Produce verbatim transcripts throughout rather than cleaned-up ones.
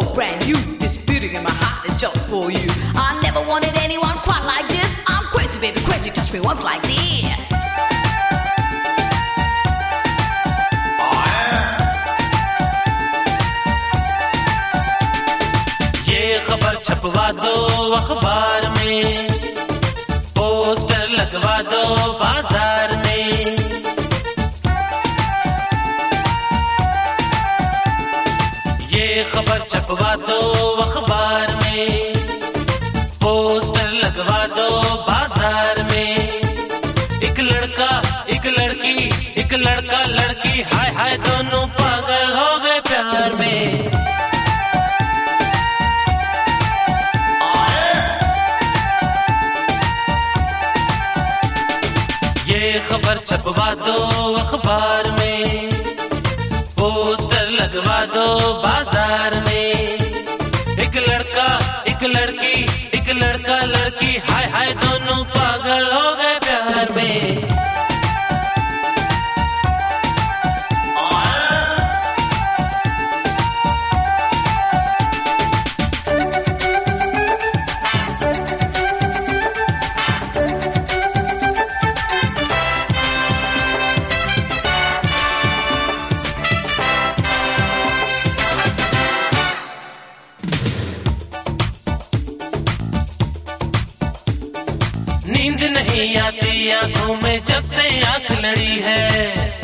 brand new. This beauty in my heart is just for you. I never wanted anyone quite like this. I'm crazy, baby, crazy. Touch me once like this. ये खबर छपवा दो अखबार में, poster लगवा दो बाजार में। ये खबर छपवा दो अखबार में, पोस्टर लगवा दो बाजार में। एक लड़का एक लड़की, एक लड़का लड़की, हाय हाय दोनों पागल हो गए प्यार में। ये खबर छपवा दो अखबार में, पोस्टर लगवा दो बाजार में। एक लड़का एक लड़की, एक लड़का लड़की, हाय हाय दोनों पागल हो गए प्यार में। नींद नहीं आती आंखों में जब से आंख लड़ी है।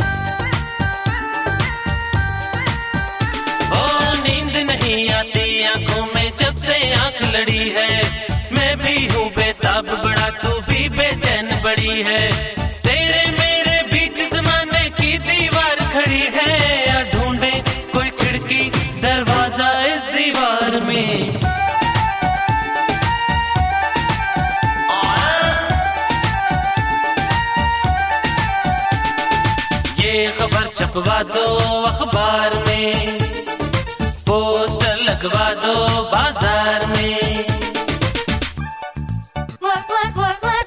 ओ नींद नहीं आती आंखों में जब से आंख लड़ी है। मैं भी हूँ बेताब बड़ा, तू भी बेचैन बड़ी है। तेरे मेरे बीच ज़माने की दीवार खड़ी है। या ढूंढे कोई खिड़की दरवाजा इस दीवार में। ये खबर छपवा दो अखबार में, पोस्टर लगवा दो बाजार में। What, what, what, what?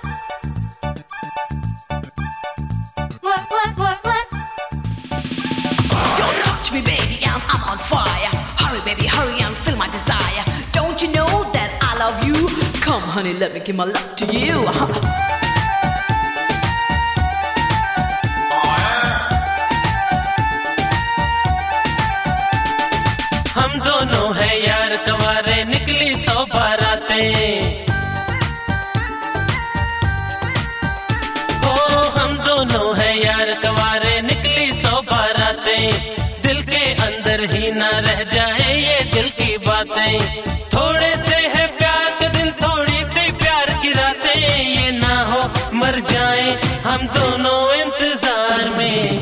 What, what, what, what? Yo, touch me, baby, I'm, I'm on fire. Hurry, baby, hurry and feel my desire. Don't you know that I love you? Come, honey, let me give my love to you. हम दोनों है यार कंवारे, निकली सौ बारातें। ओ हम दोनों है यार कंवारे, निकली सौ बारातें। दिल के अंदर ही ना रह जाए ये दिल की बातें। थोड़े से है प्यार के दिन, थोड़ी सी प्यार की रातें। ये ना हो मर जाए हम दोनों इंतजार में।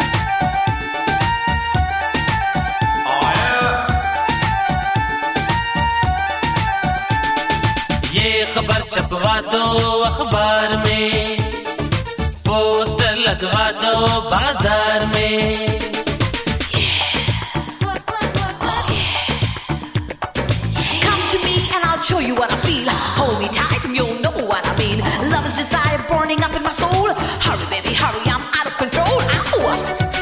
ये खबर छपवा दो अखबार में, पोस्टर लगवा दो बाजार में। What, what, what, what? Come to me and I'll show you what I feel. Hold me tight and you'll know what I mean. Love is desire burning up in my soul. Hurry, baby, hurry, I'm out of control. Ow!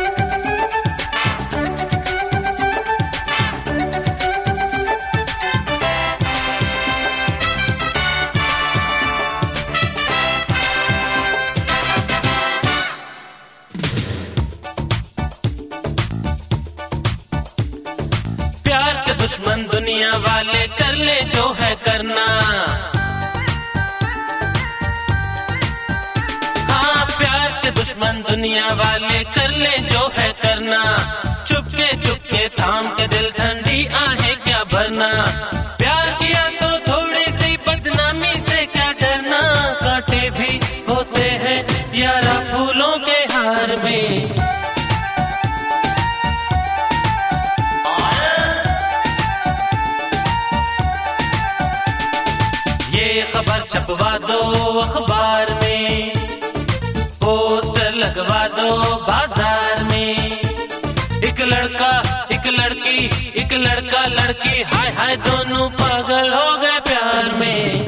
प्यार के दुश्मन दुनिया वाले कर ले जो है करना। हाँ प्यार के दुश्मन दुनिया वाले कर ले जो है करना। चुपके चुपके थाम के दिल ठंडी आहें क्या भरना। प्यार किया तो थोड़ी सी बदनामी से क्या डरना। कांटे भी होते हैं यारा फूलों के हार में। ये खबर छपवा दो अखबार में, पोस्टर लगवा दो बाजार में। एक लड़का एक लड़की, एक लड़का लड़की, हाय हाय दोनों पागल हो गए प्यार में।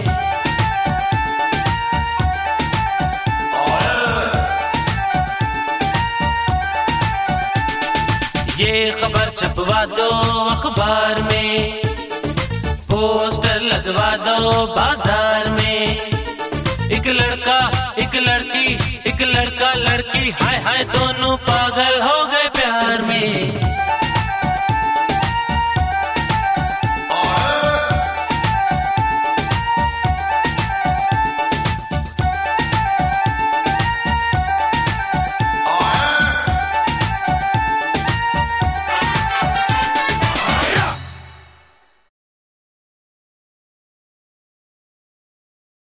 ये खबर छपवा दो अखबार में, पोस्टर लगवा दो बाजार में, एक लड़का एक लड़की, एक लड़का लड़की, हाय हाय दोनों पागल हो